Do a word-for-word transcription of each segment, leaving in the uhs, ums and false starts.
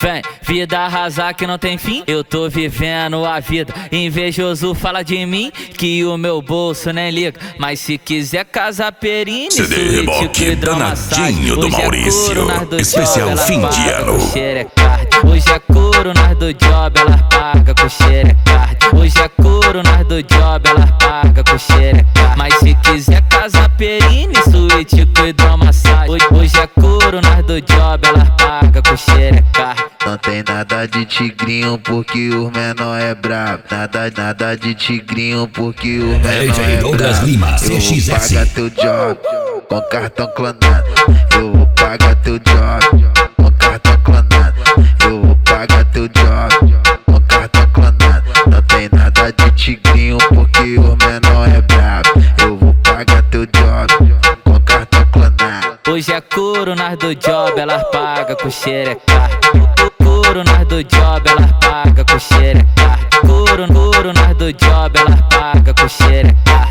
Vem, vida arrasar que não tem fim, eu tô vivendo a vida. Invejoso fala de mim, que o meu bolso nem liga. Mas se quiser casa perine, C D Reboque danadinho do Maurício, especial fim de ano. Hoje é couro, nós do job, elas paga com xerecard. Hoje é couro, nós do job, elas paga com xerecard. Mas se quiser casa perine, suíte com hidromassagem. Hoje, hoje é couro, nós do job, elas paga com xerecard. Não tem nada de tigrinho porque o menor é brabo. Nada, nada de tigrinho porque o menor é Douglas brabo. Lima, Eu vou C X S. pagar teu job com cartão clonado. Eu vou pagar teu job com cartão clonado. Eu vou pagar teu job com cartão clonado. Não tem nada de tigrinho porque o menor é brabo. Eu vou pagar teu job com cartão clonado. Hoje é couro, nós do job, elas paga com xerecard. Couro, nós do job, elas paga com xerecard. Couro, couro, nós do job, elas paga com xerecard.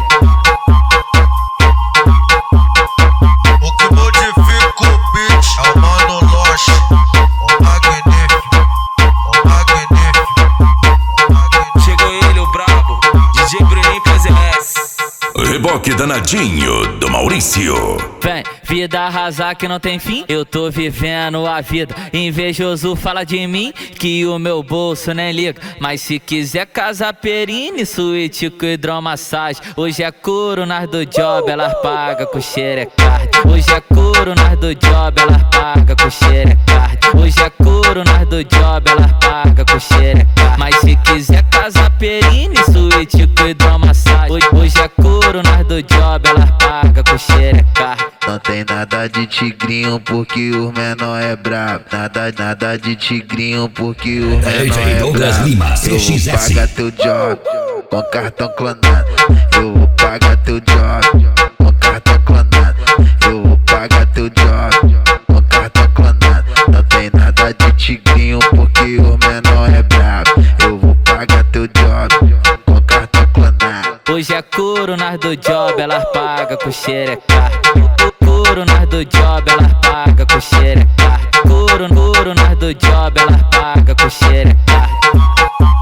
O que modifica o beat é o Mano Loche, o magnífico, o magnífico, o magnífico. Chegou ele, o brabo, D J Bruninho P Z S. Reboque danadinho do Maurício. Vem, vida arrasar que não tem fim, eu tô vivendo a vida. Invejoso fala de mim, que o meu bolso nem liga. Mas se quiser casa perine, suíte com hidromassagem. Hoje é couro, nós do job, elas paga com xerecard. Hoje é couro, nós do job, elas paga com xerecard. Hoje é couro, nós do job, elas paga com xerecard. Mas se quiser casa perine, suíte com hidromassagem. Hoje, hoje é couro, nós do job, elas paga com xerecard. Não tem nada de tigrinho porque o menor é brabo. Nada, nada de tigrinho porque o menor é Douglas brabo. Lima, Eu vou C X S. pagar teu job com cartão clonado. Eu vou pagar teu job com cartão clonado. Eu vou pagar teu job com cartão clonado. Não tem nada de tigrinho porque o menor é brabo. Eu vou pagar teu job com cartão clonado. Hoje é couro, nós do job, elas paga com xerecard. Couro, nós do job, elas paga com xerecard. Couro, couro, nós do job, elas paga com xerecard.